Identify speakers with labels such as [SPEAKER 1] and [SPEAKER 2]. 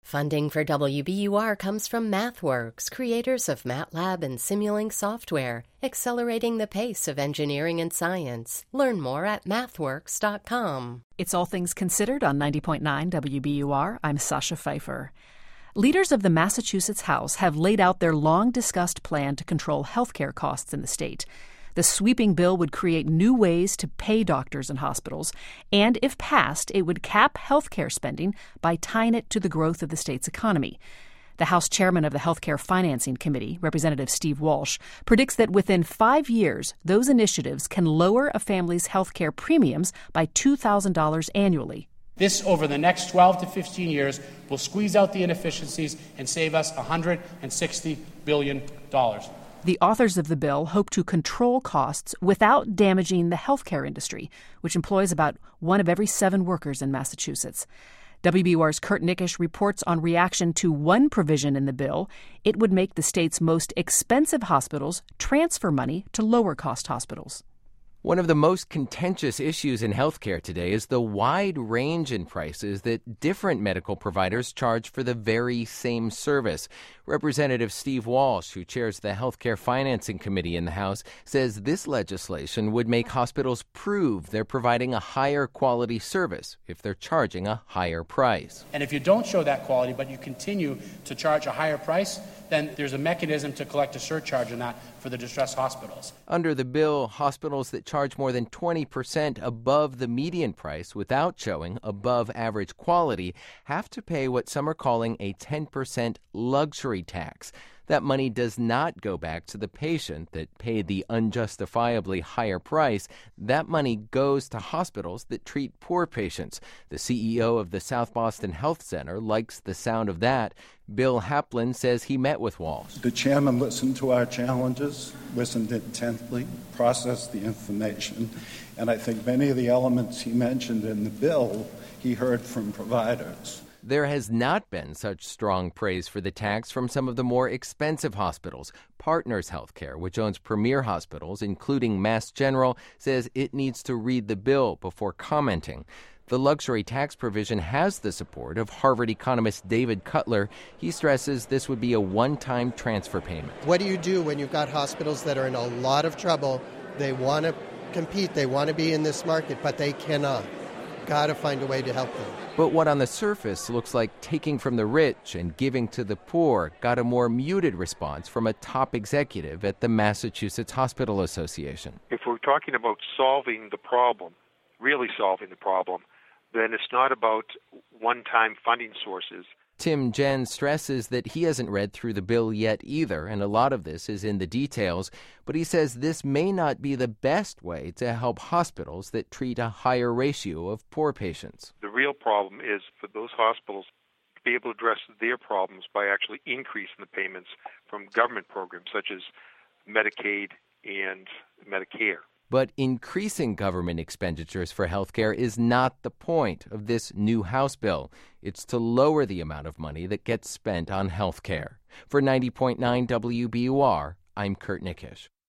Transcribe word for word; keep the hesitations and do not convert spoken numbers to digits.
[SPEAKER 1] Funding for W B U R comes from MathWorks, creators of MATLAB and Simulink software, accelerating the pace of engineering and science. Learn more at mathworks dot com.
[SPEAKER 2] It's All Things Considered on ninety point nine W B U R. I'm Sasha Pfeiffer. Leaders of the Massachusetts House have laid out their long-discussed plan to control health care costs in the state. The sweeping bill would create new ways to pay doctors and hospitals, and if passed, it would cap health care spending by tying it to the growth of the state's economy. The House chairman of the Health Care Financing Committee, Representative Steve Walsh, predicts that within five years, those initiatives can lower a family's health care premiums by two thousand dollars annually.
[SPEAKER 3] This, over the next twelve to fifteen years, will squeeze out the inefficiencies and save us one hundred sixty billion dollars.
[SPEAKER 2] The authors of the bill hope to control costs without damaging the healthcare industry, which employs about one of every seven workers in Massachusetts. W B U R's Kurt Nickish reports on reaction to one provision in the bill. It would make the state's most expensive hospitals transfer money to lower-cost hospitals.
[SPEAKER 4] One of the most contentious issues in healthcare today is the wide range in prices that different medical providers charge for the very same service. Representative Steve Walsh, who chairs the Healthcare Financing Committee in the House, says this legislation would make hospitals prove they're providing a higher quality service if they're charging a higher price.
[SPEAKER 3] And if you don't show that quality, but you continue to charge a higher price, then there's a mechanism to collect a surcharge on that for the distressed hospitals.
[SPEAKER 4] Under the bill, hospitals that charge more than twenty percent above the median price without showing above average quality have to pay what some are calling a ten percent luxury tax. That money does not go back to the patient that paid the unjustifiably higher price. That money goes to hospitals that treat poor patients. The C E O of the South Boston Health Center likes the sound of that. Bill Haplin says he met with Walsh.
[SPEAKER 5] The chairman listened to our challenges, listened intently, processed the information, and I think many of the elements he mentioned in the bill he heard from providers.
[SPEAKER 4] There has not been such strong praise for the tax from some of the more expensive hospitals. Partners Healthcare, which owns premier hospitals, including Mass General, says it needs to read the bill before commenting. The luxury tax provision has the support of Harvard economist David Cutler. He stresses this would be a one-time transfer payment.
[SPEAKER 6] What do you do when you've got hospitals that are in a lot of trouble? They want to compete, they want to be in this market, but they cannot. Got to find a way to help them.
[SPEAKER 4] But what on the surface looks like taking from the rich and giving to the poor got a more muted response from a top executive at the Massachusetts Hospital Association.
[SPEAKER 7] If we're talking about solving the problem, really solving the problem, then it's not about one-time funding sources.
[SPEAKER 4] Tim Jen stresses that he hasn't read through the bill yet either, and a lot of this is in the details, but he says this may not be the best way to help hospitals that treat a higher ratio of poor patients.
[SPEAKER 7] The real problem is for those hospitals to be able to address their problems by actually increasing the payments from government programs such as Medicaid and Medicare.
[SPEAKER 4] But increasing government expenditures for health care is not the point of this new House bill. It's to lower the amount of money that gets spent on health care. For ninety point nine W B U R, I'm Kurt Nickish.